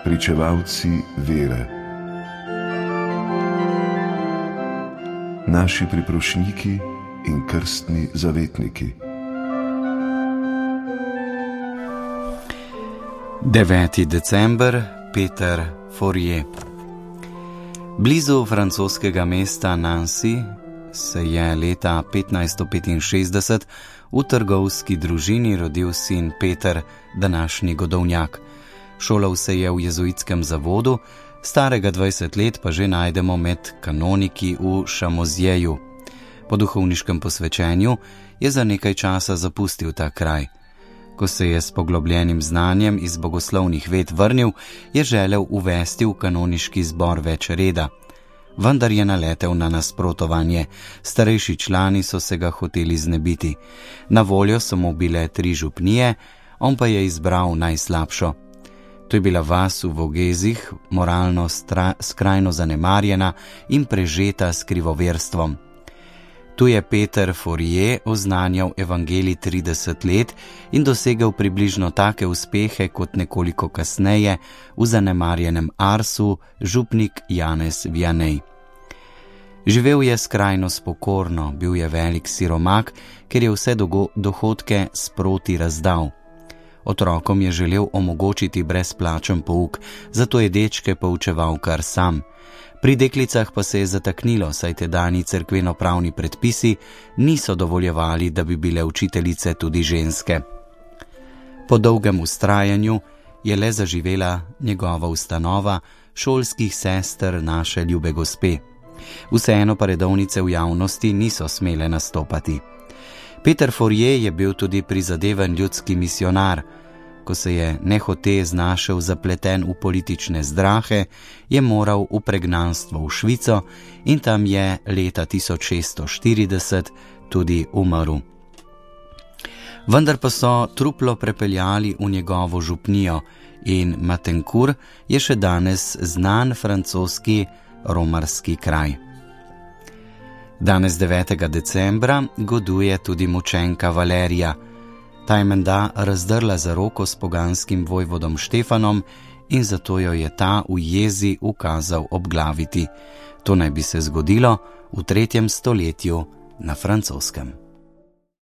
pričevalci vere, naši priprošniki in krstni zavetniki. 9. december, Peter Fourier. Blizu francoskega mesta Nancy se je leta 1565 v trgovski družini rodil sin Peter, današnji Godovnjak. Šolal se je v jezuitskem zavodu, starega 20 let pa že najdemo med kanoniki v Chamozieju. Po duhovniškem posvečenju je za nekaj časa zapustil ta kraj. Ko se je s poglobljenim znanjem iz bogoslovnih ved vrnil, je želel uvesti v kanoniški zbor več reda. Vendar je naletel na nasprotovanje. Starejši člani so se ga hoteli znebiti. Na voljo so mu bile 3 župnije, on pa je izbral najslabšo. To je bila vas v Vogezih, moralno skrajno zanemarjena in prežeta s krivoverstvom. Tu je Peter Fourier oznanjal evangelij 30 let in dosegel približno take uspehe kot nekoliko kasneje v zanemarjenem Arsu župnik Janez Vianney. Živel je skrajno spokorno, bil je velik siromak, ker je vse dohodke sproti razdal. Otrokom je želel omogočiti brezplačen pouk, zato je dečke poučeval kar sam. Pri deklicah pa se je zataknilo, saj tedanji cerkvenopravni predpisi niso dovoljevali, da bi bile učiteljice tudi ženske. Po dolgem vztrajanju je le zaživela njegova ustanova šolskih sester naše ljube gospe. Vseeno pa redovnice v javnosti niso smele nastopati. Peter Fourier je bil tudi prizadeven ljudski misionar. Ko se je nehote znašel zapleten v politične zdrahe, je moral v pregnanstvo v Švico in tam je leta 1640 tudi umrl. Vendar pa so truplo prepeljali v njegovo župnijo in Matencourt je še danes znan francoski romarski kraj. Danes 9. decembra goduje tudi mučenka Valerija. Ta je menda razdrla zaroko s poganskim vojvodom Štefanom in zato jo je ta v jezi ukazal obglaviti. To naj bi se zgodilo v 3. stoletju na Francoskem.